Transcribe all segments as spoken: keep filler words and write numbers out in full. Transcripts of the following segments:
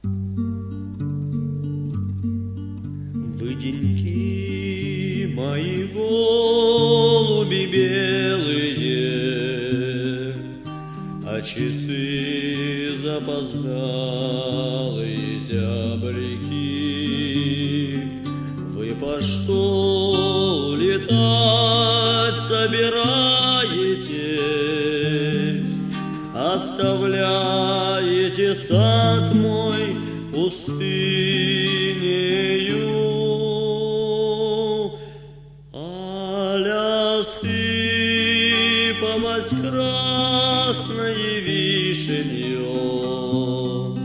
Вы, деньки мои, голуби белые, а часы запоздалые зяблики. Вы по что летать собираетесь? Оставляете сад мой пустынею. А лясыпалась красной вишенью,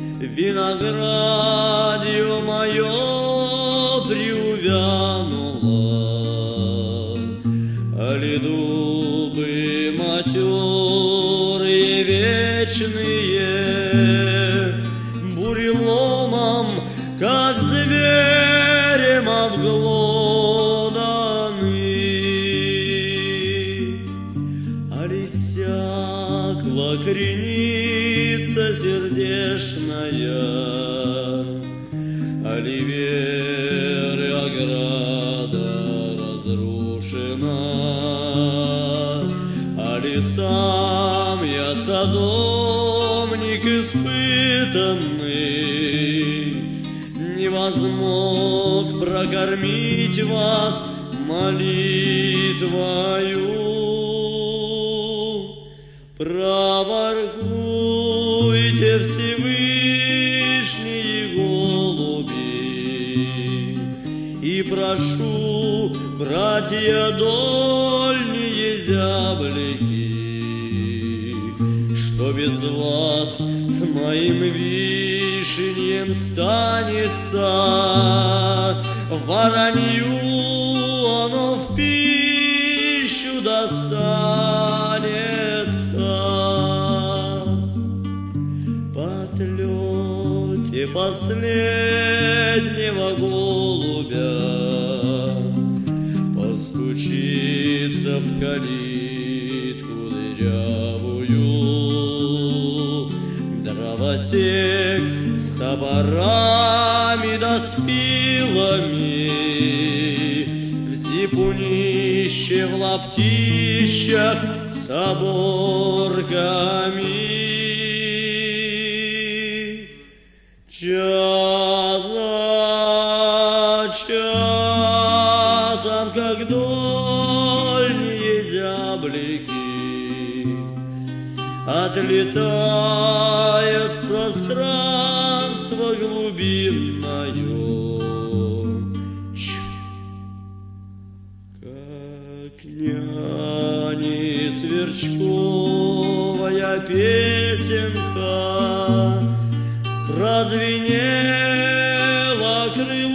виноградье мое приувянуло, али дубы матерые вечные буреломом, как зверем обглоданы, али сякла креница сердешная, али веры ограда разрушена, али сам я садовник испытанный, не возмог прокормить вас молитвою. Проворкуйте, Всевышние голуби, и прошу, братья дольние зяблики, что без вас с моим вишеньем станется, воронью оно в пищу достанется. Потлете последнего голубя, постучится в калитку дырявую, дровосек с топорами да с пилами, в зипунище, в лаптищах с оборками. Час за часом, как дольние зяблики, отлетает в пространство глубинное. Как няни сверчковая песенка прозвенела крылья.